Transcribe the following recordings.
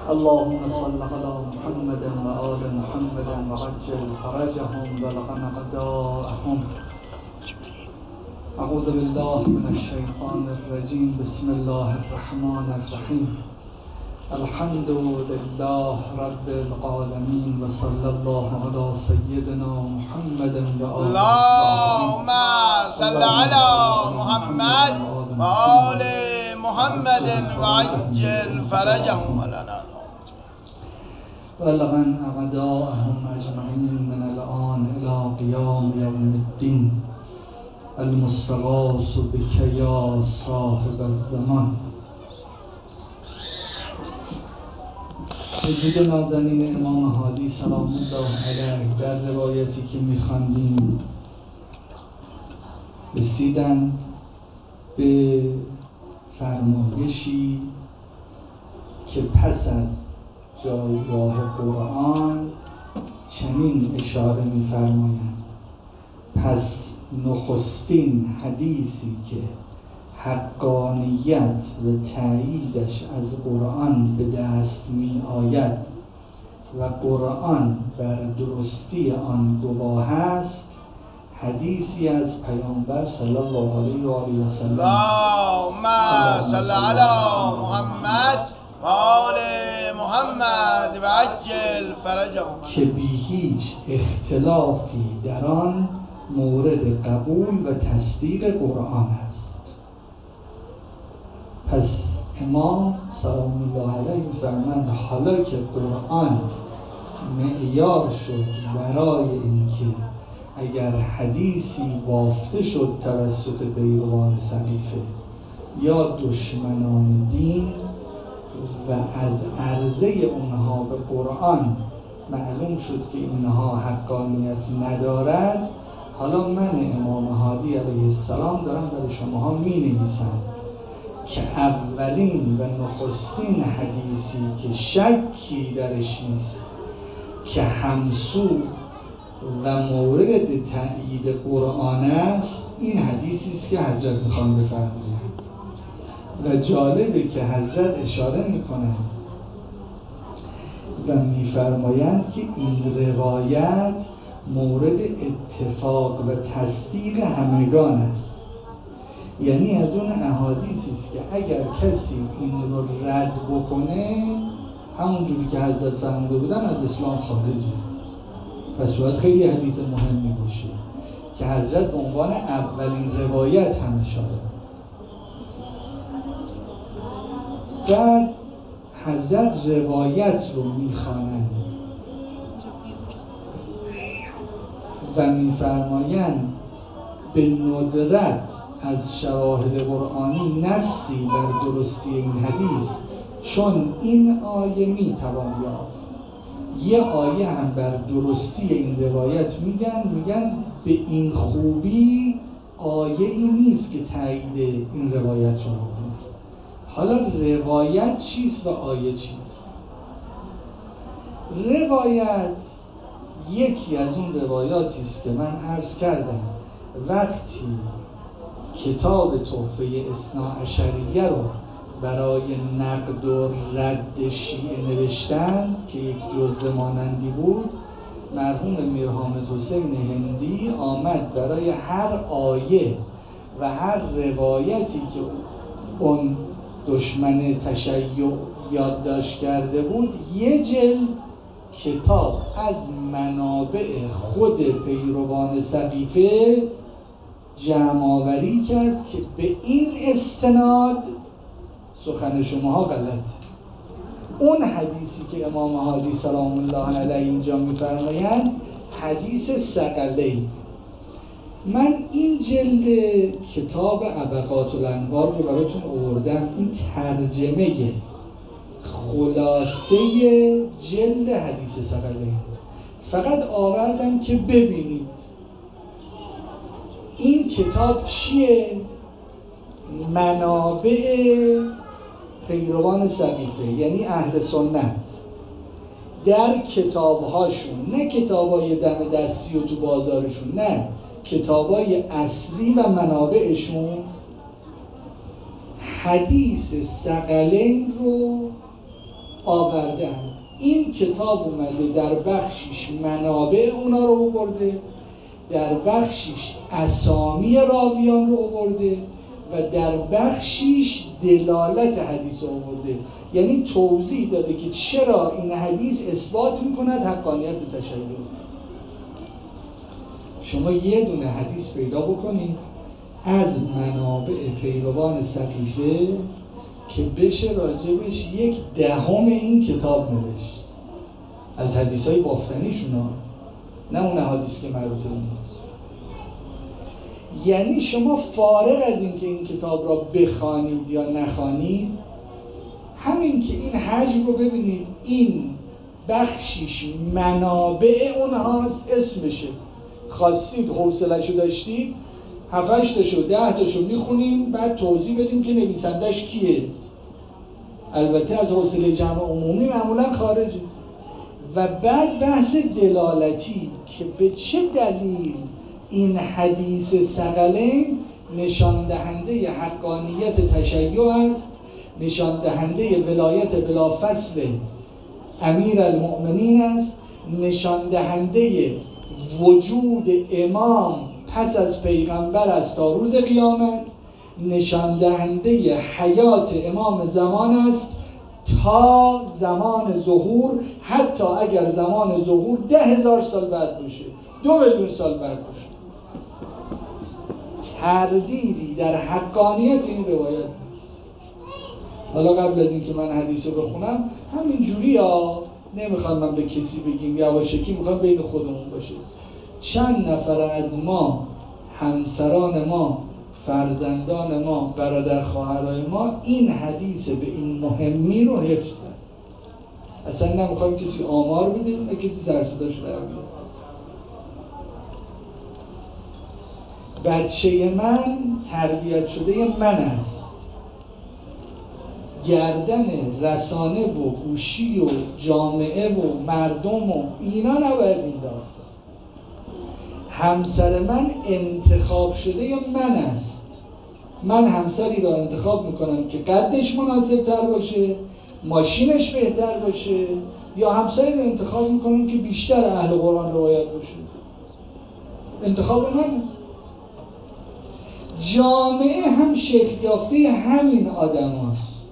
اللهم صل على محمد وآل محمد وعجل فرجهم وبلغ غداءهم. اعوذ بالله من الشیطان الرجیم. بسم الله الرحمن الرحیم. الحمد لله رب العالمین و صلی الله علی سیدنا محمد و آل اللهم صل على محمد و آل محمد و عجل فرجهم ولنا بلغن اعداءهم اجمعین من الان الى قیام یوم الدین. المستغاث بک یا صاحب الزمان. وجود نازنین امام هادی سلام الله علیه در روایتی که می‌خواندیم رسیدند به فرمایشی که پس از جایگاه قرآن چنین اشاره می‌فرمایند: پس نخستین حدیثی که حقانیت و تأییدش از قرآن به دست می آید و قرآن بر درستی آن گواه است، حدیثی از پیامبر صلی الله علیه و آله و سلم. اللهم صل علی محمد و آل محمد و عجل فرجهم، که بی هیچ اختلافی در آن مورد قبول و تصدیق قرآن است. پس امام سلام الله علیه فرماند حالا که قرآن معیار شد برای اینکه اگر حدیثی بافته شد توسط پیروان سقیفه یا دشمنان دین و از عرضه اونها به قرآن معلوم شد که اینها حقانیت ندارد، حالا من امام هادی علیه السلام دارم برای شماها می نویسم که اولین و نخستین حدیثی که شکی درش نیست که همسو و مورد تأیید قرآن است، این حدیثی است که حضرت میخوان بفرمایند. و جالبه که حضرت اشاره میکنند و میفرمایند که این روایت مورد اتفاق و تصدیق همگان است. یعنی از اون احادیثی است که اگر کسی این رو رد بکنه همونجوری که حضرت فرموده بودن از اسلام خارجه. پس باید خیلی حدیث مهمی باشه که حضرت به عنوان اولین روایت هم اشاره. بعد حضرت روایت رو میخوانند و میفرمایند به ندرت از شواهد قرآنی نصی بر درستی این حدیث، چون این آیه میتوان یافت. یه آیه هم بر درستی این روایت میگن به این خوبی آیه ای نیست که تایید این روایت رو بکنه. حالا روایت چیست و آیه چیست؟ روایت یکی از اون روایاتی است که من عرض کردم وقتی کتاب تحفه اثناعشریه رو برای نقد و رد شیعه نوشتند که یک جزء مانندی بود، مرحوم میر حامد حسین هندی آمد برای هر آیه و هر روایتی که اون دشمن تشیع یادداشت کرده بود یه جلد کتاب از منابع خود پیروان سقیفه جمع آوری کرد که به این استناد سخن شماها غلط. اون حدیثی که امام هادی سلام الله علیه اینجا میفرمایند حدیث ثقلین. من این جلد کتاب ابقات الانوار رو براتون آوردم، این ترجمه خلاصه جلد حدیث ثقلین. فقط آوردم که ببینید این کتاب چیه؟ منابع پیروان سقیفه یعنی اهل سنت در کتابهاشون، نه کتابای دم دستی و تو بازارشون، نه کتابای اصلی و حدیث ثقلین رو آوردن. این کتاب اومده در بخشیش منابع اونا رو آورده، در بخشیش اسامی راویان رو آورده و در بخشیش دلالت حدیث رو آورده. یعنی توضیح داده که چرا این حدیث اثبات میکند حقانیت تشیع. شما یه دونه حدیث پیدا بکنید از منابع پیروان سقیفه که بشه راجبش 1/10 این کتاب نوشت از حدیث‌های بافتنیشون ها، نه اون حدیث که مربوط به اوناست. یعنی شما فارغ از این که این کتاب را بخوانید یا نخوانید، همین که این حجم رو ببینید این بخشیش منابع اونهاست، اسمشه، خواستید حوصله‌شو داشتید 7-8 تاشو 10 تاشو میخونیم، بعد توضیح بدیم که نویسندش کیه. البته از حوصله جمع عمومی معمولا خارجه. و بعد بحث دلالتی که به چه دلیل این حدیث ثقلین نشان دهنده حقانیت تشیع است، نشان دهنده ولایت بلافصل امیر المؤمنین است، نشان دهنده وجود امام پس از پیغمبر است تا روز قیامت، نشان دهنده حیات امام زمان است تا زمان ظهور، حتی اگر زمان ظهور 10,000 سال بعد باشه، 2 میلیون سال بعد باشه. تردیدی در حقانیت این روایت نیست. حالا قبل از اینکه من حدیث رو بخونم همین جوری نمیخوام من به کسی بگیم یواشکی، میخوام بین خودمون باشه. چند نفر از ما، همسران ما، فرزندان ما، برادر خواهرای ما این حدیث به این مهمی رو حفظن. اصلا نمیخوام کسی آمار بده، نه کسی سرصداش در بیاد. بچه من تربیت شده من است، گردن رسانه و گوشی و جامعه و مردم و اینا نباید این داد. همسر من انتخاب شده من است. من همسری را انتخاب میکنم که قدش مناسب تر باشه، ماشینش بهتر باشه، یا همسری را انتخاب میکنم که بیشتر اهل قرآن روایت باشه. انتخاب منه. جامعه هم شکل یافته همین آدم هست.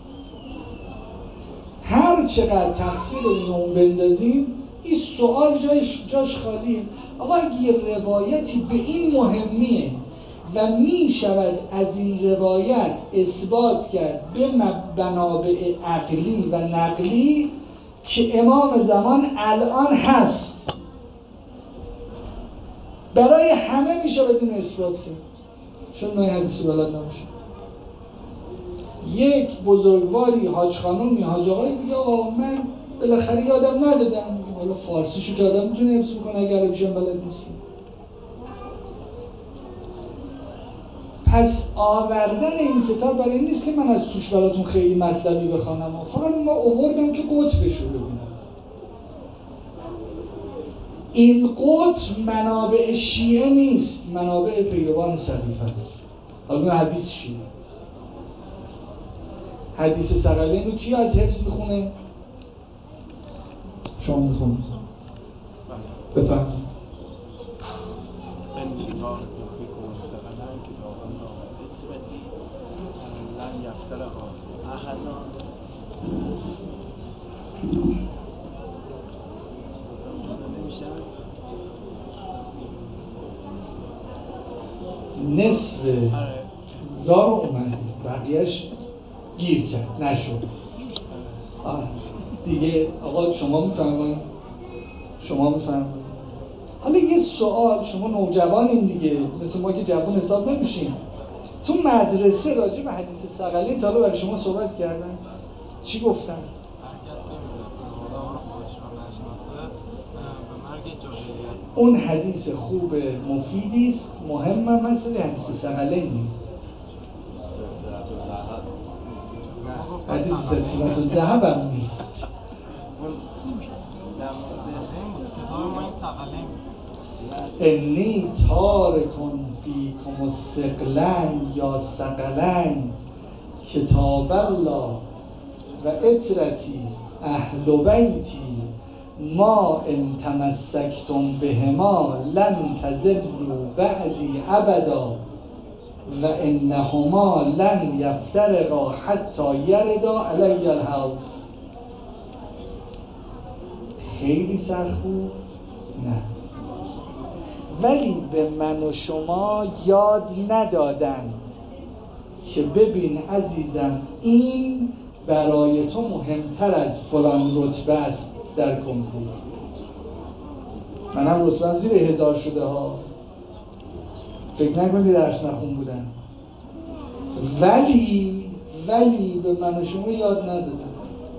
هر چقدر تقصیر رو بندازیم این سوال جاش خالیه. آقا اگه یه روایتی به این مهمیه و می شود از این روایت اثبات کرد به منابع عقلی و نقلی که امام زمان الان هست، برای همه می شود این اثبات کرد، چون نوع حدیث بلد نباشه. یک بزرگواری حاج خانومی حاج آقایی میگه آقا من بالاخره یادم ندادم، حالا فارسیشو که آدم میتونه حفظ کنه اگر عربیشم بلد نیستی. پس آوردن این کتاب برای این نیست که من از توش براتون خیلی مطلبی بخوانم، فقط ما آوردم که قطبش رو ببینم. این قطب منابع شیعه نیست، منابع پیروان سقیفه است. حالا حدیث شیعه، حدیث ثقلین رو کی از حفظ میخونه؟ شما میخونید بفرمایید. نصف دار اومد، بقیهش گیر کرد نشد. دیگه آقا شما میفرمایید. حالا یه سوال، شما نوجوانین دیگه، مثل ما که جوان حساب نمیشیم. تو مدرسه راجع به حدیث ثقلین تا حالا برای شما صحبت کردن؟ چی گفتن؟ اون حدیث خوب مفیدی است، مهم هم هست، حدیث ثقلین نیست. حدیث سلسلة الذهب هم نیست. انی تارکن فیکم الثقلین یا ثقلین کتاب الله و اطرتی اهل بیتی ما ان تمسکتم بهما لن تضلوا بعدی ابدا و انهما لن یفترقا حتی یردا علی الحوض. خیلی سخت بود؟ نه، ولی به من و شما یاد ندادن که ببین عزیزم این برای تو مهمتر از فلان رتبه است در کنکور. منم رتبه زیر 1000 شده ها، فکر نکنید درس نخون بودن، ولی به من و شما یاد ندادن.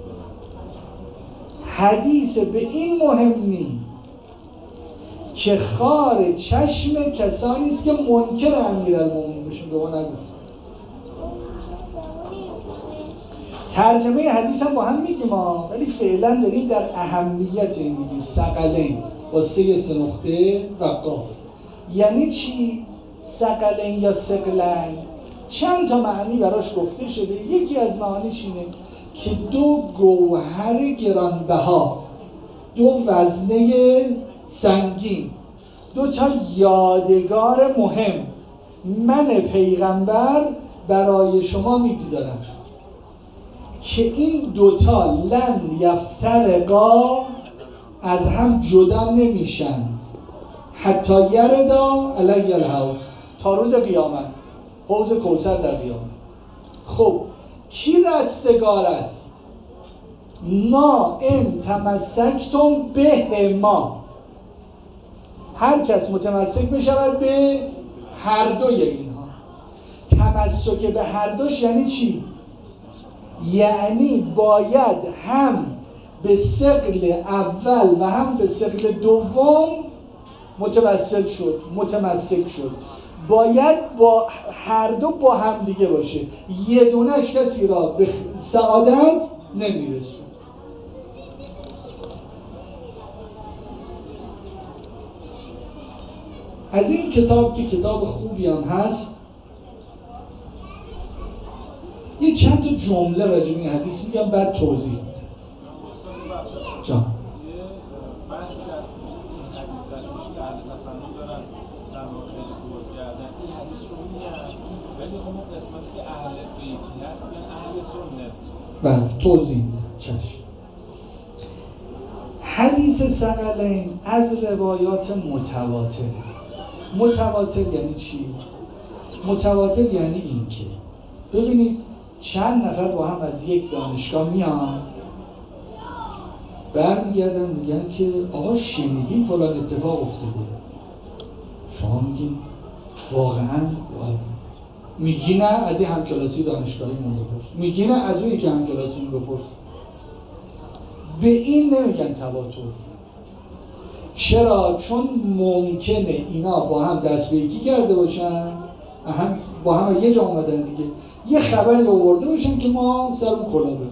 حدیث به این مهم نیست که خار چشم کسانی است که منکر امیرالمومنین بشون. به ما نگفت. ترجمه حدیث هم با هم میگیم ولی فعلا داریم در اهمیت این میگیم. ثقلین با 3 نقطه و قاف. یعنی چی؟ ثقلین یا ثقلین چند تا معنی براش گفته شده. یکی از معانیش اینه که 2 گوهر گرانبها، 2 وزنه سنگین، 2 تا یادگار مهم من پیغمبر برای شما میگذارم که این 2 تا لن یفترقا از هم جدا نمیشن حتی یردا علی الحوض، تا روز قیامت، حوض کوثر در قیامت. خب کی رستگار است؟ ما ان تمسکتم به ما، هر کس متمسک بشود به هر دوی اینها. تمسک به هر دوش یعنی چی؟ یعنی باید هم به ثقل اول و هم به ثقل دوم متمسک شد. باید با هر دو با هم دیگه باشه. یه دونش کسی را به سعادت نمیرسه. از این کتاب که کتاب خوبی هم هست، یه چند تا جمله راجع به این حدیث میگم بعد توضیح میدم. جان بله توضیح میدم. چشم. حدیث ثقلین از روایات متواتر یعنی چی؟ متواتر یعنی این که ببینید چند نفر با هم از یک دانشگاه میان، برمیگردن میگن که آقا شنیدیم فلان اتفاق افتاده. شما میگین واقعا؟ میگی نه از این همکلاسی دانشگاهی مون بپرس، میگی نه از اونی که همکلاسی مون بپرس. به این نمیگن تواتر. چرا؟ چون ممکنه اینا با هم دست به یکی کرده باشن، با هم یه جا اومدن دیگه، یه خبری آورده باشن که ما سر اون کلا بگیم.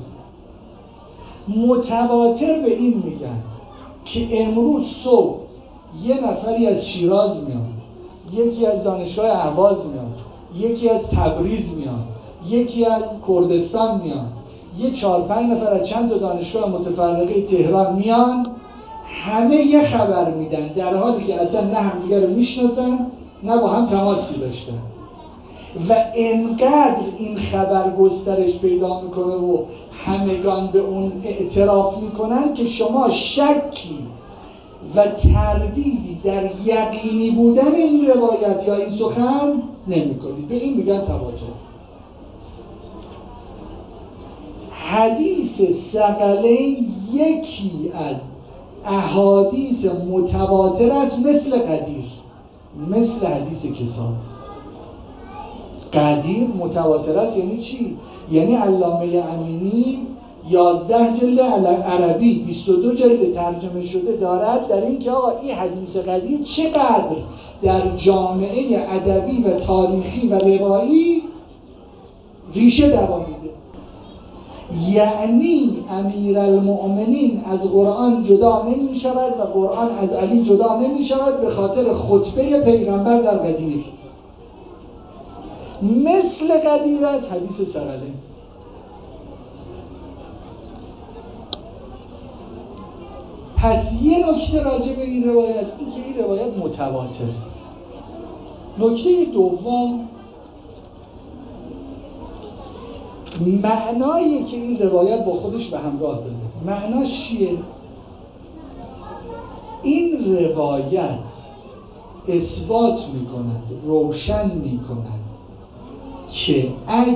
متواتر به این میگن که امروز صبح یه نفری از شیراز میاد، یکی از دانشگاه اهواز میاد، یکی از تبریز میاد، یکی از کردستان میاد، یه 4-5 نفر از چند تا دانشگاه متفرقه تهران میان، همه یه خبر میدن در حالی که اصلا نه همدیگه رو میشناسن نه با هم تماسی داشتن. و انقدر این خبر گسترش پیدا میکنه و همگان به اون اعتراف میکنن که شما شکی و تردیدی در یقینی بودن این روایت یا این سخن نمیکنید. به این میگن تواتر. حدیث ثقلین یکی از احادیث متواتر است، مثل قدیر، مثل حدیث کسا. قدیر متواتر است یعنی چی؟ یعنی علامه امینی 11 جلد عربی 22 جلد ترجمه شده دارد در این که آقا این حدیث قدیر چقدر در جامعه ادبی و تاریخی و روایی ریشه دوانیده. یعنی امیرالمؤمنین از قرآن جدا نمی شود و قرآن از علی جدا نمی شود به خاطر خطبه پیغمبر در قدیر. مثل قدیر از حدیث ثقلین. پس یه نکته راجع به این روایت، این که این روایت متواتره. نکته دوم، معنایی که این روایت با خودش به همراه داره. معناش چیه؟ این روایت اثبات میکند، روشن میکند که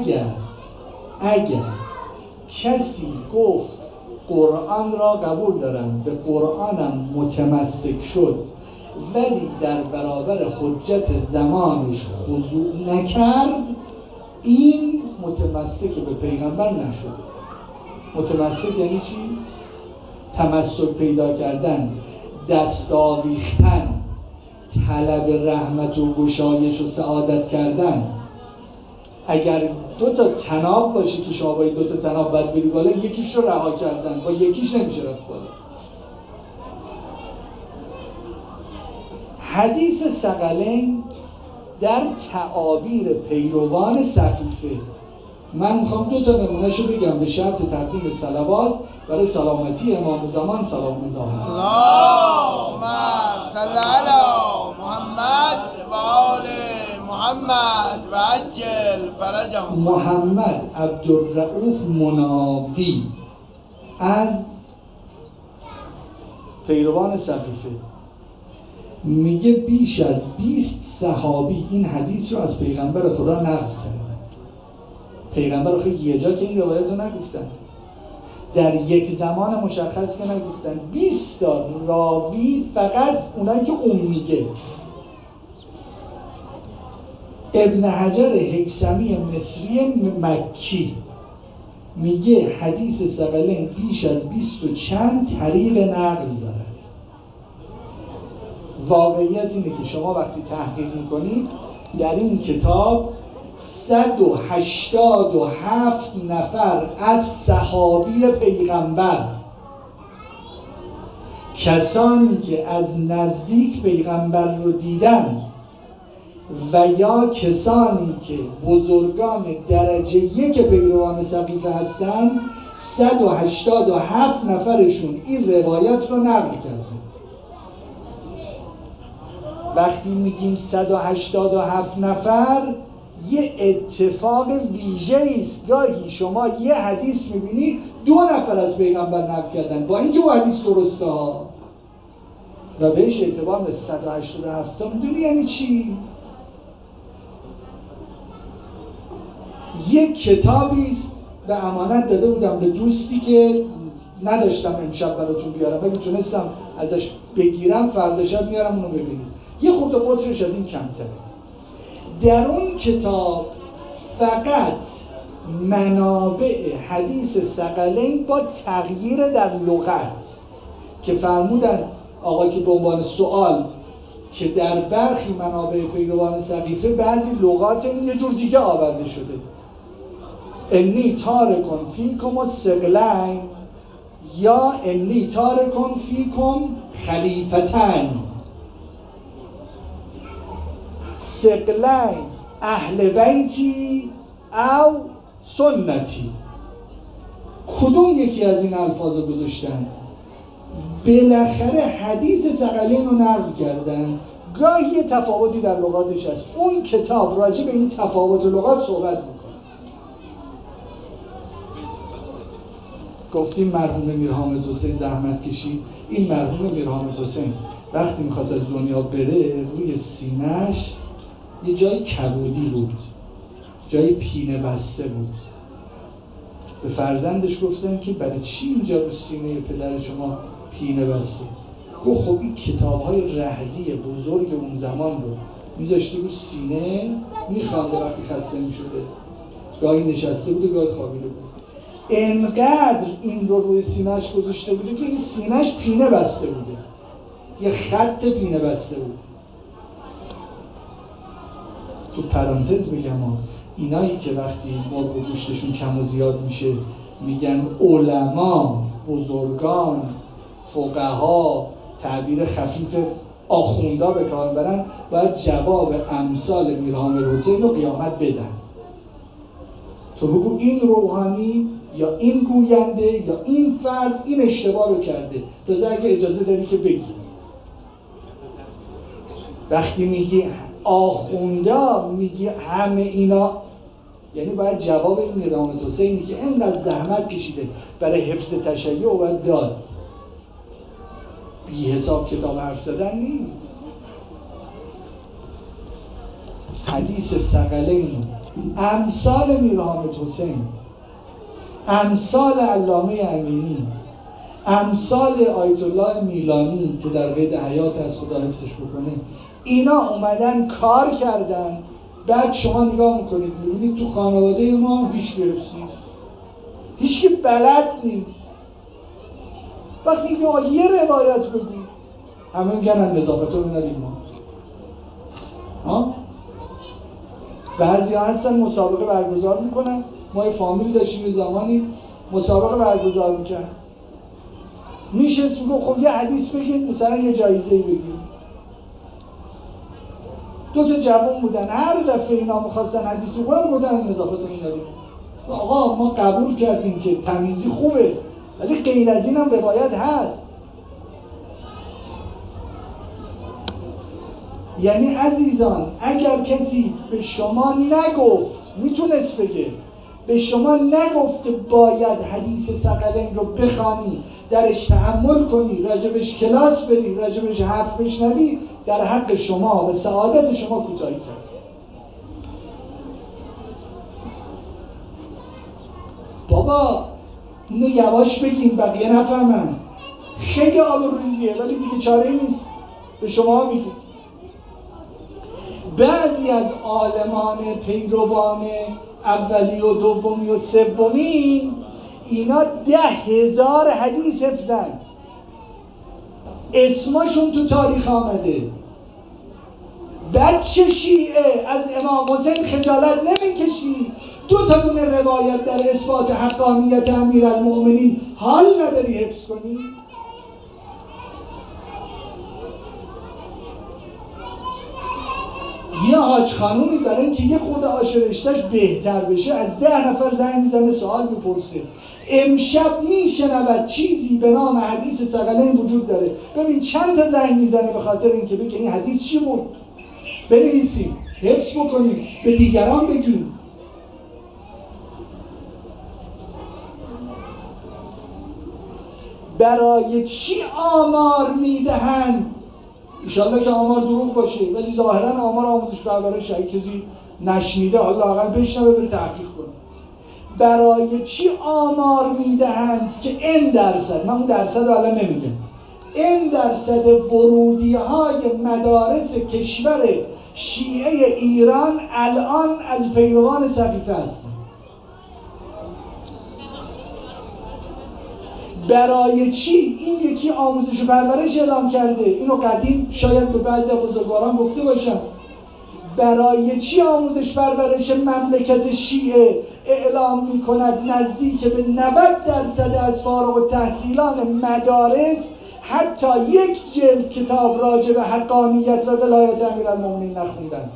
اگر کسی گفت قرآن را قبول دارم، به قرآنم متمسک شد، ولی در برابر حجت زمانش خضوع نکرد، این متمسک به پیغمبر نشده. متمسک یعنی چی؟ تمسک پیدا کردن، دست آویختن، طلب رحمت و گشایش و سعادت کردن. اگر دو تا طناب باشه که شما باید دو تا طناب باید بری بالا، یکیش رو رها کردن، با یکیش نمیشه رفت بالا. حدیث ثقلین در تعابیر پیروان سقیفه، من میخوام دو تا نمونهشو بگم به شرط تقدیم صلوات برای سلامتی امام زمان سلام الله علیه. اللهم صل علی محمد و آل محمد و عجل فرجهم. محمد عبدالرؤوف مناوی از پیروان سقیفه میگه بیش از 20 صحابی این حدیث رو از پیغمبر خدا نقل کردن. پیغمبر خیلی یه جا که این روایت رو نگفتن، در یک زمان مشخص که نگفتن. 20 تا راوی، فقط اونایی که میگه. ابن حجر هیثمی مصری مکی میگه حدیث ثقلین بیش از 20 و چند طریق نقل داره. واقعیت اینه که شما وقتی تحقیق میکنید در این کتاب 187 نفر از صحابی پیغمبر، کسانی که از نزدیک پیغمبر رو دیدن و یا کسانی که بزرگان درجه یک پیروان سقیفه هستن، 187 نفرشون این روایت رو نقل کردن. وقتی میگیم 187 نفر، یه اتفاق ویژه است. گاهی شما یه حدیث میبینی 2 نفر از پیغمبر نقل کردن، با اینکه اون حدیث درسته ها و بهش اعتبار به 187. میدونی یعنی چی؟ یک کتابی است به امانت داده بودم به دوستی که نداشتم امشب براتون بیارم، ولی تونستم ازش بگیرم، فردا شب میارم اونو ببینید. یه خورده قطرش از این کمتره. در اون کتاب فقط منابع حدیث ثقلین با تغییر در لغت که فرمودن آقا که به عنوان سوال که در برخی منابع پیروان سقیفه بعضی لغات این یه جور دیگه آورده شده. انی تارکن فیکم الثقلین یا انی تارکن فیکم خلیفتن. ثقلین اهل بیتی او سنتی. کدوم یکی از این الفاظ رو گذاشتن؟ بالاخره حدیث ثقلین رو نقل کردن. گاهی یه تفاوتی در لغاتش هست، اون کتاب راجع به این تفاوت لغات صحبت میکنه. گفتیم مرحوم میرحامد حسین زحمت کشید. این مرحوم میرحامد حسین وقتی میخواست از دنیا بره، روی سینه‌اش یه جای کبودی بود، جای پینه بسته بود. به فرزندش گفتن که برای چی اینجا رو سینه پدر شما پینه بسته؟ گفت خب این کتاب‌های رهدی بزرگ اون زمان رو میذاشته رو سینه، میخوانده وقتی خسته میشده، گاهی نشسته بود و گاهی خوابیده بود. انقدر این رو روی سینه‌اش گذاشته بوده که این سینه‌اش پینه بسته بوده، یه خط پینه بسته بود. تو پرانتز بگم اینایی که وقتی مرغ و گوشتشون کم و زیاد میشه میگن علما، بزرگان، فقها، تعبیر خفیف آخوندا به کار برن، باید جواب امثال میرحامد حسین رو قیامت بدن. تو بگو این روحانی یا این گوینده یا این فرد این اشتباه رو کرده. تازه اگه اجازه داری که بگی. وقتی میگی آخونده میگی همه اینا، یعنی باید جواب این میرحمت حسینی که اینقدر زحمت کشیده برای حفظ تشیع و باید داد. بی حساب کتاب حرف زدن نیست. حدیث ثقلین، امثال میرحمت حسین، امثال علامه امینی، امثال آیت الله میلانی که در قید حیات از خدا حفظش بکنه، اینا اومدن کار کردن. بعد شما نگاه میکنید میبینید تو خانواده ما هیچ حفظ نیست، هیچ که بلد نیست. وقتی میگه آقا یه روایت بگو، همه میگن نظافت رو میداریم ما. بعضی ها هستن مسابقه برگزار میکنن. ما یه فامیلی داشتیم یه زمانی مسابقه برگزار میکنن، میشست میگه خب یه حدیث بگید مثلا یه جایزه بگید. دو تا جوان بودن، هر دفعه اینا میخواستن حدیث بگن بودن نظافت رو میداریم. آقا ما قبول کردیم که تمیزی خوبه، ولی غیر از این هم روایت هست. یعنی عزیزان اگر کسی به شما نگفت، میتونست بگه به شما نگفت باید حدیث ثقلین رو بخوانی، درش تأمل کنی، راجبش کلاس بری، راجبش حرف بشنوی، در حق شما و سعادت شما کوتاهی کرد. بابا اینو یواش بگیم بقیه نفهمن، خیلی آبروریزیه ولی دیگه چاره نیست، به شما میگیم. بعضی از عالمان پیروان اولی و دومی و سومی اینا 10,000 حدیث حفظن، اسمشون تو تاریخ آمده. بچه شیعه از امام حسین خجالت نمیکشی؟ 2 تا دونه روایت در اثبات حقانیت امیرالمؤمنین حال نداری حفظ کنی؟ یه حاج خانومی برای اینکه یه خود آشرشتش بهتر بشه از 10 نفر زنگ میزنه سوال میپرسه. امشب میشنود چیزی به نام حدیث ثقلین وجود داره، ببین چند تا زنگ میزنه به خاطر اینکه بگه این حدیث چی بود، بنویسیم، حفظ بکنیم، به دیگران بگیم. برای چی آمار میدهند؟ انشالله که آمار دروغ باشه، ولی ظاهرا آمار آموزش پرورش اگه کسی نشنیده حالا لااقل بشنوه بره تحقیق کنه. برای چی آمار میدهند که این درصد، من اون درصد رو الان نمیگم، این درصد ورودی های مدارس کشور شیعه ایران الان از پیروان صفیفه هستن؟ برای چی؟ این یکی آموزش و پرورش اعلام کرده، اینو قدیم شاید به بعضی بزرگواران گفته باشم. برای چی آموزش پرورش مملکت شیعه اعلام میکند نزدیک به 90% از فارغ التحصیلان مدارس حتی یک جلد کتاب راجع به حقانیت و ولایت امیرالمؤمنین نخوندن؟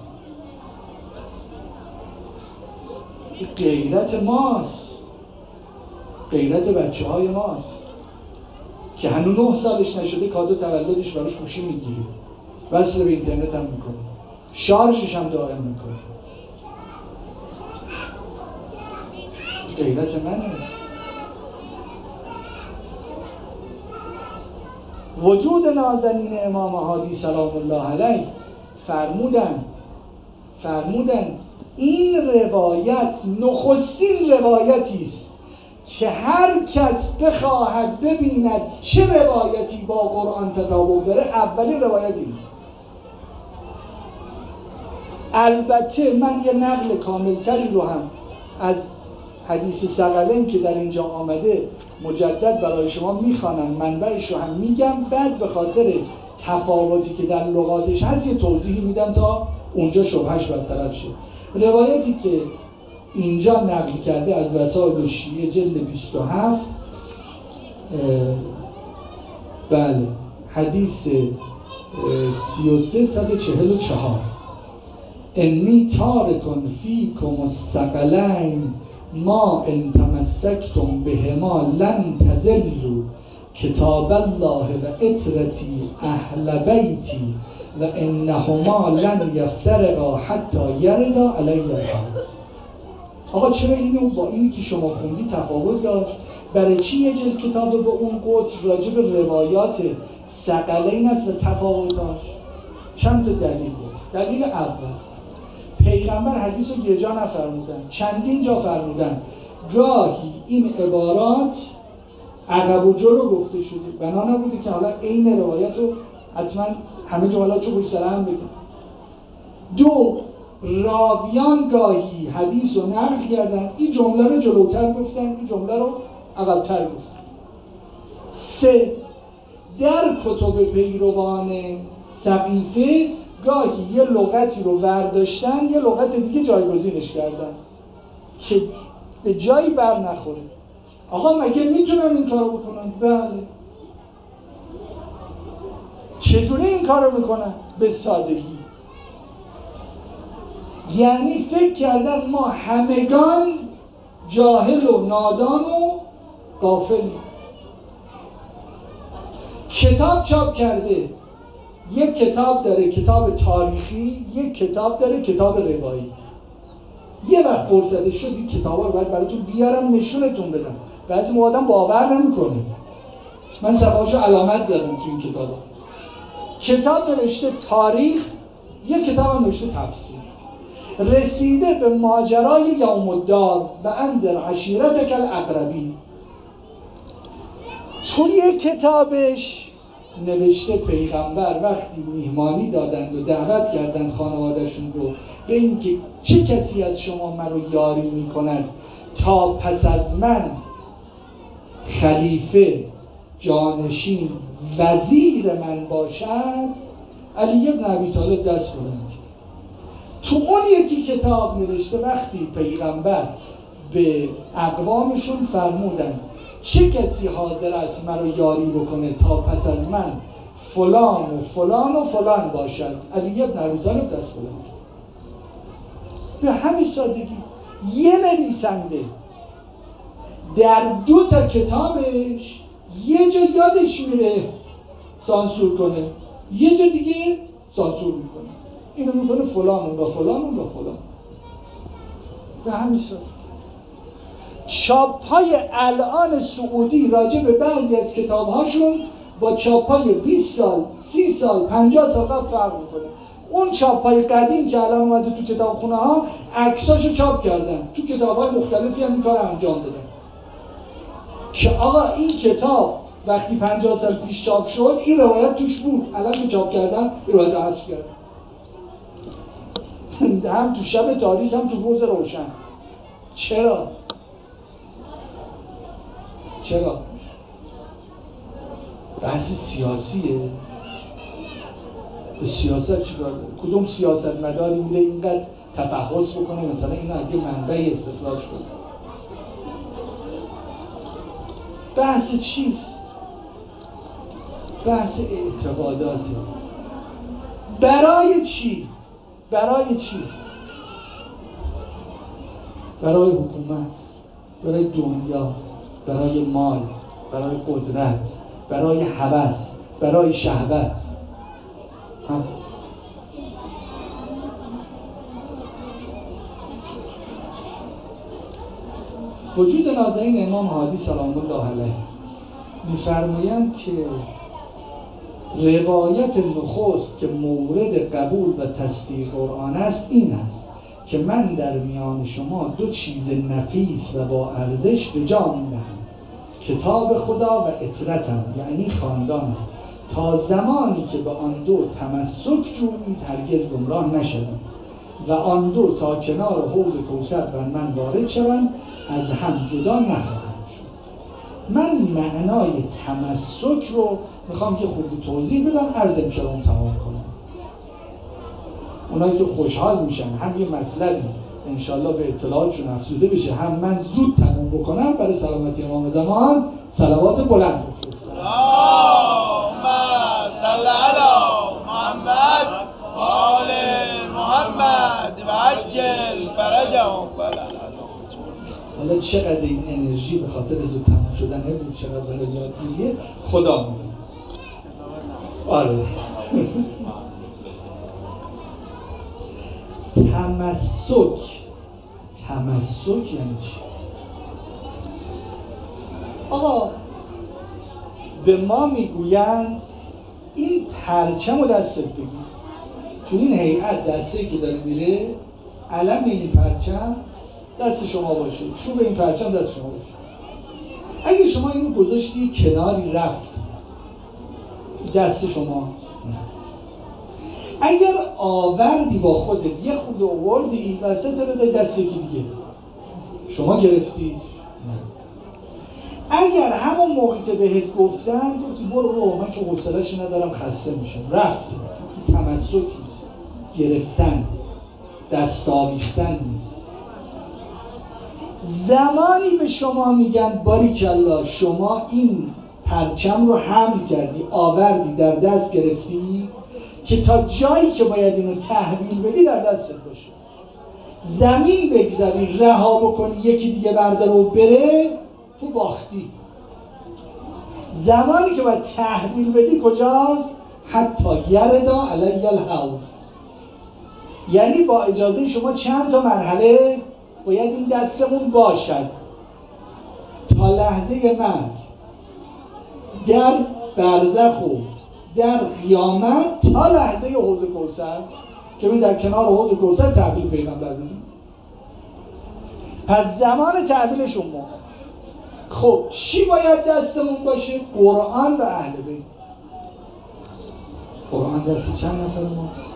غیرت ماست، غیرت بچه های ماست که هنوز 9 سالش نشده کادو تولدش براش گوشی میگیری، وصل به اینترنت هم میکنه، شارژش هم دائم میکنه. غیرت منه. وجود نازنین امام هادی سلام الله علیه فرمودن این روایت نخستین روایتی است که هر کس بخواهد ببیند چه روایتی با قرآن تطابق داره اولین روایتی. البته من یه نقل کاملتری رو هم از حدیث ثقلین که در اینجا آمده مجدد برای شما میخوانم، منبعش رو هم میگم، بعد به خاطر تفاوتی که در لغاتش هست یه توضیحی میدم تا اونجا شبهش برطرف شه. روایتی که اینجا نقل کرده از وسائل الشیعه جلد 27، بله، حدیث 3344 انی تارکن فیکم الثقلین ما ان تمسکتم بهما لن تضلوا کتاب الله و اطرتی اهل بیتی و انهما لن یفترقا حتی یردا علی الحوض. آقا چرا اینو با اینی که شما خوندی تفاوت داشت؟ برای چی یه جلد کتاب به اون قطر راجع به روایات ثقلین است و تفاوت داشت؟ چند تا دلیل بود. دلیل اول، پیغمبر حدیث رو یه جا نفرمودن، چندین جا فرمودن. گاهی این عبارات عقب و جلو گفته شده، بنا نبوده که حالا عین روایت رو حتما همه جملات رو پشت سر هم بگن. دو، راویان گاهی حدیث رو نقل کردن، این جمله رو جلوتر گفتن، این جمله رو عقب‌تر گفتن. سه، در کتب پیروان سقیفه گاهی یه لغتی رو ورداشتن، یه لغت دیگه جایگزینش کردن که به جایی بر نخوره. آقا مگه میتونن این کارو بکنن؟ بله. چجوری این کارو میکنن؟ به سادگی. یعنی فکر کردن ما همگان جاهل و نادان و غافلیم. کتاب چاپ کرده، یک کتاب داره کتاب تاریخی، یک کتاب داره کتاب روایی. یه وقت فرصت شد این کتابا رو باید براتون بیارم نشونتون بدم. بعضی موقع آدم باور نمیکنه. من صفحه‌اشو علامت زدم تو این کتابا. کتاب نوشته تاریخ، یک کتاب نوشته تفسیر. رسیده به ماجرای یوم الدار و انذر عشیرتک الاقربین. توی کتابش نوشته پیغمبر وقتی میهمانی دادند و دعوت کردند خانواده‌شون رو به اینکه چه کسی از شما من رو یاری میکند تا پس از من خلیفه، جانشین، وزیر من باشد، علی بن ابی طالب دست بلند. تو اون یکی کتاب نوشته وقتی پیغمبر به اقوامشون فرمودند چه کسی حاضر است من رو یاری بکنه تا پس از من فلان و فلان و فلان باشد، علی بن ابی طالب دست بلند. به همین سادگی یه نویسنده در 2 تا کتابش یه جا یادش میره سانسور کنه، یه جا دیگه سانسور میکنه. اینو میکنه فلان و فلان و فلان. به همین سادگی. چاپ‌های الان سعودی راجع به بعضی از کتاب‌هاشون با چاپ‌های 20 سال، 30 سال، 50 سال قبل فرق می‌کنه. اون چاپ‌های قدیم که الان اومده تو کتابخونه‌ها عکساشو چاپ کردن، تو کتاب‌های مختلفی هم این کار انجام دادن که آقا این کتاب وقتی 50 سال پیش چاپ شد این روایت توش بود، الان که چاپ کردن این روایت رو حذف کردن. هم تو شب تاریخ هم تو روز روشن. چرا؟ بحث سیاسیه. به سیاست چیکار داره؟ کدوم سیاستمداری میره اینقدر تفحص بکنه مثلا اینو از یه منبعی استخراج کنه؟ بحث چیست؟ بحث اعتقاداته. برای چی؟ برای حکومت، برای دنیا، برای مال، برای قدرت، برای هوس، برای شهوت. وجود نازنین امام هادی سلام الله علیه می‌فرمایند که روایت نخست که مورد قبول و تصدیق قرآن است این است که من در میان شما 2 چیز نفیس و با ارزش به جا می‌دهم، کتاب خدا و اطرتم، یعنی خاندانم، تا زمانی که به آن 2 تمسک جویید هرگز گمراه نشوید و آن 2 تا کنار حوض کوثر بر من وارد شوند از هم جدا نخواهند شد. من معنای تمسک رو میخوام که خود توضیح بدم، عرض امشبم تمام کنم. اونایی که خوشحال میشن هم یه مطلبی انشالله به اطلاعاتشون افزوده بشه، هم من زود تموم بکنم برای سلامتی امام زمان صلوات بلند بفرستم. اللهم صل علی محمد و آل محمد و عجل فرجهم. چقدر این انرژی به خاطر زود تمام شدن حفظ چقدر برای یادگیریه خدا میدونه. آره. تمسک یعنی چی؟ آقا به ما میگویند این پرچم رو دستت بگیر، تو این هیئت دسته که داره میره علم این پرچم دست شما باشه، چوب این پرچم دست شما باشه. اگه شما اینو گذاشتی کناری رفت دست شما، اگر آوردی با خودت یه خود آوردی وسط رو داری دست یکی دیگه شما گرفتی؟ اگر همون موقعی که بهت گفتن گفتی برو من که حوصله‌اش ندارم خسته میشم رفتی، تمسک گرفتن دست آویختن نیست. زمانی به شما میگن باریکالله شما این پرچم رو حمل کردی آوردی در دست گرفتی که تا جایی که باید اینو تحویل بدی در دستت باشه، زمین بگذاری رها بکنی یکی دیگه برداره و بره تو باختی. زمانی که باید تحویل بدی کجاست؟ حتی یردا علی الحوض، یعنی با اجازه شما چند تا مرحله باید این دستمون باشد تا لحظه مرگ، در برزخ و در قیامت تا لحظه حوض کوثر که می در کنار حوض کوثر تحویل پیغمبر بدیم. پس زمان تحویل شما خب چی باید دستمون باشه؟ قرآن و اهل بیت. قرآن دست چند نفر ماست؟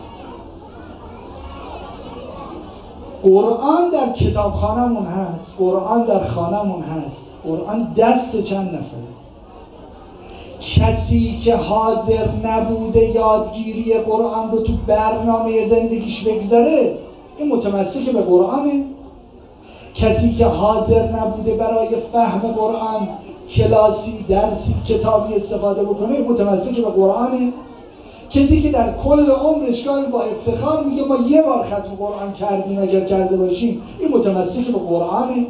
قرآن در کتابخانه‌مون هست، قرآن در خانه‌مون هست، قرآن دست چند نفره؟ کسی که حاضر نبوده یادگیری قرآن رو تو برنامه زندگیش بگذاره این متمسک به قرآنه. کسی که حاضر نبوده برای فهم قرآن کلاسی، درسی، کتابی استفاده بکنه این متمسک به قرآنه. کسی که در کل عمرش گاهی با افتخار میگه ما یه بار ختم قرآن کردیم اگر کرده باشیم این متمسک به قرآنه.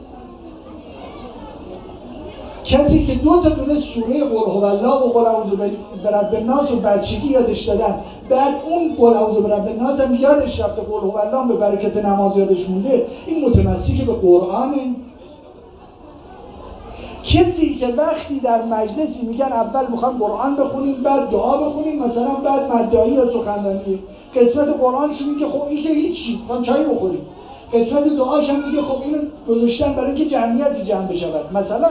کسی که دو تا دونه سوره قل هو الله و قل اعوذ برب الناس و بچگی یادش دادن، بعد اون قل اعوذ برب الناس هم یادش رفته، قل هو الله به برکت نماز یادش مونده، این متمسک به قرآنه. کسی که وقتی در مجلسی میگن اول میخوام قرآن بخونیم بعد دعا بخونیم، مثلا بعد مدعی یا سخنرانی، قسمت قرآنشون میگه خب این که هیچی میخوام چای بخوریم، قسمت دعاش هم میگه خب اینو گذاشتن برای اینکه جمعیت جمع بشود مثلا.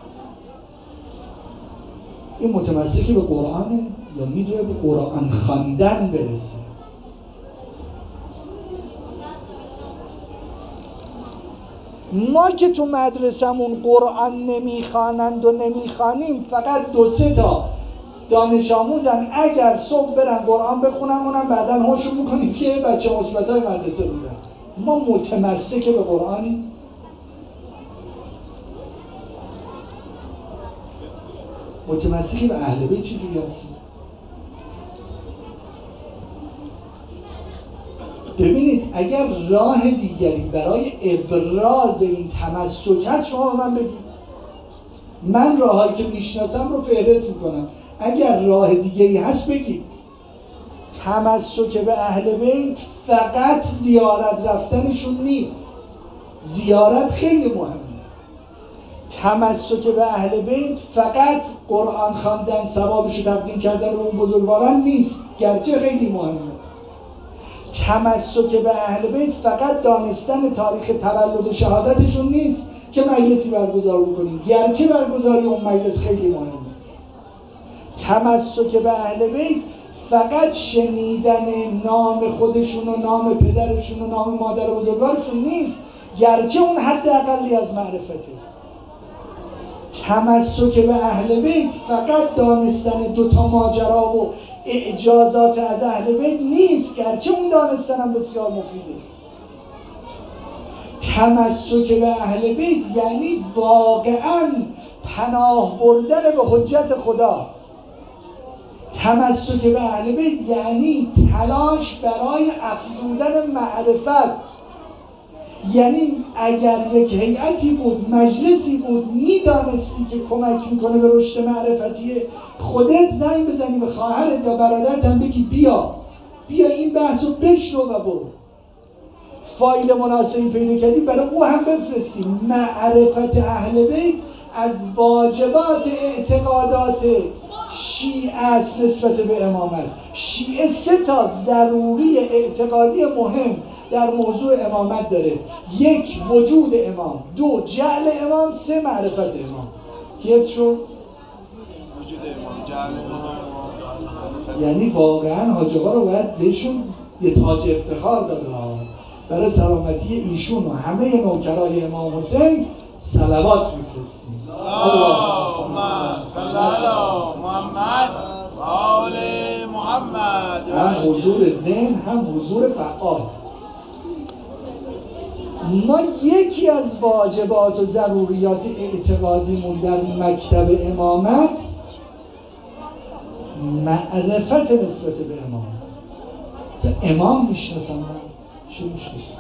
این متمسک به قرآنه یا میدونه به قرآن خواندن برسه؟ ما که تو مدرسمون قرآن نمیخوانند و نمیخوانیم، فقط 2-3 تا دانش آموزن اگر صبح برن قرآن بخونن اونم بعدن هاشون میکنیم که بچه مثبتای مدرسه بودن. ما متمسک به قرآنیم؟ متمسک به اهل بیت چی جوری هستی؟ ببینید اگر راه دیگری برای ابراز این تمسک هست شما به من بگید، من راهایی که میشناسم رو فهرست میکنم، اگر راه دیگری هست بگید. تمسک به اهل بیت فقط زیارت رفتنشون نیست، زیارت خیلی مهمه. تمسک به اهل بیت فقط قرآن خواندن، ثوابش تقدیم کردن به اون بزرگواران نیست، گرچه خیلی مهمه. تمسک به اهل بیت فقط دانستن تاریخ تولد شهادتشون نیست که مجلسی برگزار بکنیم، گرچه برگزاری اون مجلس خیلی مهمه. تمسک به اهل بیت فقط شنیدن نام خودشون و نام پدرشون و نام مادر بزرگوارشون نیست، گرچه اون حد اقلی از معرفته. تمسک به اهل بیت فقط دانستن 2 ماجرا و اعجازات از اهل بیت نیست، گرچه اون دانستن هم بسیار مفیده. تمسک به اهل بیت یعنی واقعاً پناه بردن به حجت خدا. تمسک به اهل بیت یعنی تلاش برای افزودن معرفت، یعنی اگر یک هیئتی بود، مجلسی بود، میدانستی که کمک میکنه به رشد معرفتی، خودت زنگ بزنی به خواهرت یا برادرت هم بگی بیا این بحثو بشنو و برو. فایل مناسبی پیدا کردی برای او هم بفرستی. معرفت اهل بیت از واجبات اعتقادات شیعه است نسبت به امامت. شیعه 3 ضروری اعتقادی مهم در موضوع امامت داره: 1 وجود امام، 2 جعل امام، 3 معرفت امام. کیف شد؟ وجود امام، جعل امام. یعنی واقعا حاجبا رو باید بهشون یه تاج افتخار داده برای سلامتی ایشون و همه نوکرای امام حسین صلوات میفرستیم. اللهم صل علی محمد و آل محمد. هم حضور ذهن هم حضور فعال. ما یکی از واجبات و ضروریات اعتقادیمون در مکتب امامت معرفت نسبت به امام. امام میشناسم من چه میشناسم؟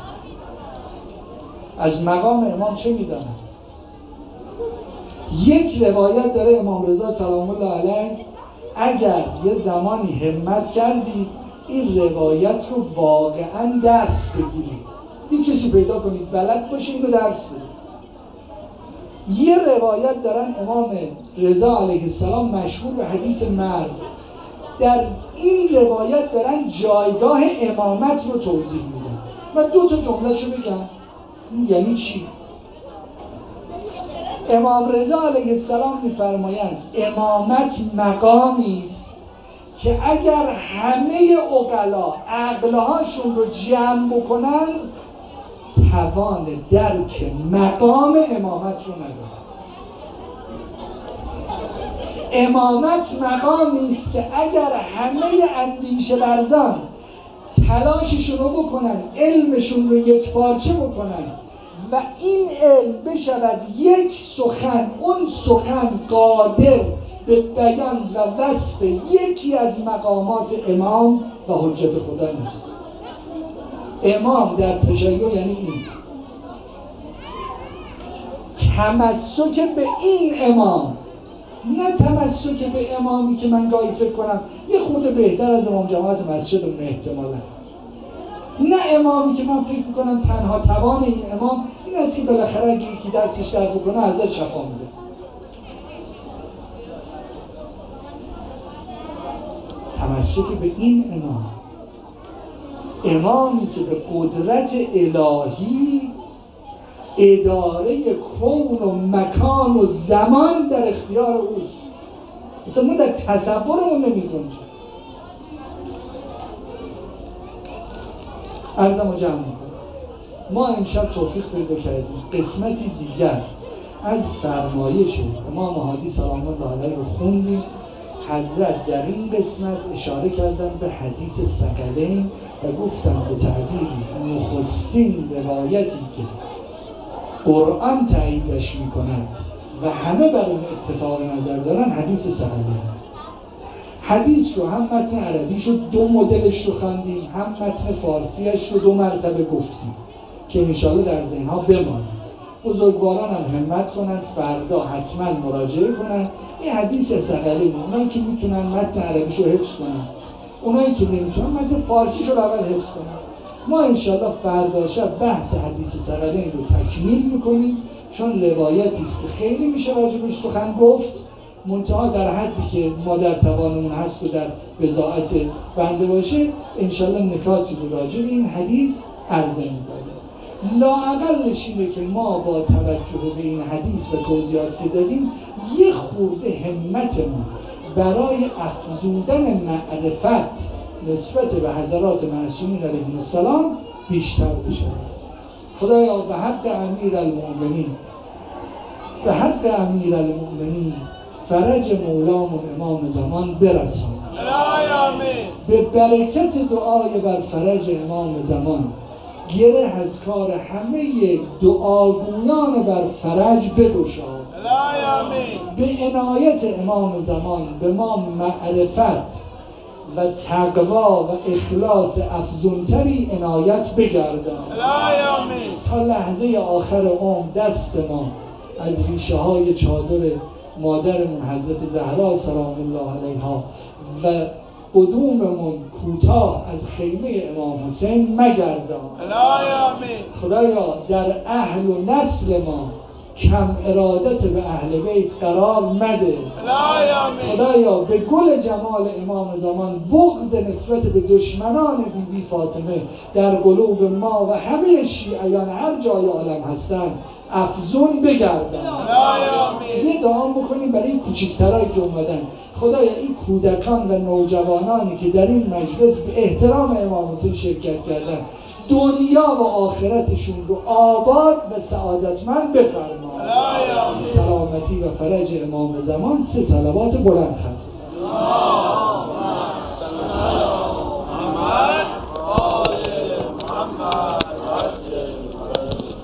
از مقام امام چه میدانم؟ یک روایت داره امام رضا سلام الله علیه اگر یه زمانی همت کردید این روایت رو واقعا درس بگیرید، یه کسی پیدا کنید بلد باشه اینو درس بدید. یه روایت دارن امام رضا علیه السلام مشهور به حدیث مرد، در این روایت دارن جایگاه امامت رو توضیح میدن. من 2 جمله شو بگم یعنی چی؟ امام رضا علیه السلام میفرمایند امامت مقامی است که اگر همه عقلا عقلهاشون رو جمع بکنن توان درک مقام امامت رو ندارن. امامت مقامی است که اگر همه اندیشه ورزان تلاششون رو بکنن، علمشون رو یک پارچه بکنن و این علم بشود یک سخن، اون سخن قادر به بیان و وصف یکی از مقامات امام و حجت خدا نیست. امام در تشیع یعنی این تمسک به این امام، نه تمسک به امامی که من گاهی فکر کنم یه خورده بهتر از امام جماعت مسجد اون احتمالا، نه امامی که من فکر میکنم تنها توان این امام این است که بالاخره اگه یکی دستش در بکنه ازش شفا میده. تمسک به این امام، امامی که به قدرت الهی اداره کون و مکان و زمان در اختیار اوست. مثلا ما در تصورمون نمی‌کنیم. عرضمو جمع می‌کنم. ما امشب توفیق پیدا کردیم قسمتی دیگر از فرمایش امام هادی سلام الله علیه رو خوندیم. حضرت در این قسمت اشاره کردن به حدیث ثقلین و گفتن به تعبیری نخستین روایتی که قرآن تاییدش می‌کند و همه بر اون اتفاق نظر دارن حدیث ثقلین. حدیث رو هم متن عربیش رو 2 مدلش رو خواندیم، هم متن فارسیش رو 2 مرتبه گفتیم که انشاءالله در ذهن‌ها بماند. بزرگواران هم همت کنند فردا حتما مراجعه کنند. این حدیث ثقلین، اونایی که میتونن متن عربیش رو حفظ کنن، اونایی که نمیتونن متن فارسیش رو اول حفظ کنن. ما انشاءالله فردا شب بحث حدیث ثقلین رو تکمیل میکنیم، چون روایتی است که خیلی میشه راجبش سخن گفت، منتها در حدی که ما در توانمون هست و در بضاعت بنده باشه انشاءالله نکاتی رو راجب این حدیث عرضه میکنیم. لااقلش اینه که ما با توجه به این حدیث و توضیحاتی که دادیم یه خورده همتمون برای افزودن معرفت نسبت به حضرات معصومین علیهم السلام بیشتر بشه. خدایا به حق امیرالمؤمنین، به حق امیرالمؤمنین فرج مولامون امام زمان برسان. به برکت دعای بر فرج امام زمان گره از کار همه دعاگویان بر فرج بگشاد. به عنایت امام زمان به ما معرفت و تقوا و اخلاص افزونتری عنایت بگردان تا لحظه آخر عمر دست ما از ریشه های چادر مادرمون حضرت زهرا سلام الله علیها و قدوممون کوتاه از خیمه امام حسین مگردان. خدایا در اهل و نسل ما کم ارادت به اهل بیت قرار مده. خدایا به گل جمال امام زمان بغض نسبت به دشمنان بیبی فاطمه در قلوب ما و همه شیعیان هر جای عالم هستند افزون بگردن. یه دعا بکنیم برای این کوچکترایی که اومدن. خدایا این کودکان و نوجوانانی که در این مجلس به احترام امام حسین شرکت کردن دنیا و آخرتشون رو آباد و سعادتمند بفرما. سلامتی و فرج امام زمان. 3 صلوات بلند خواهد.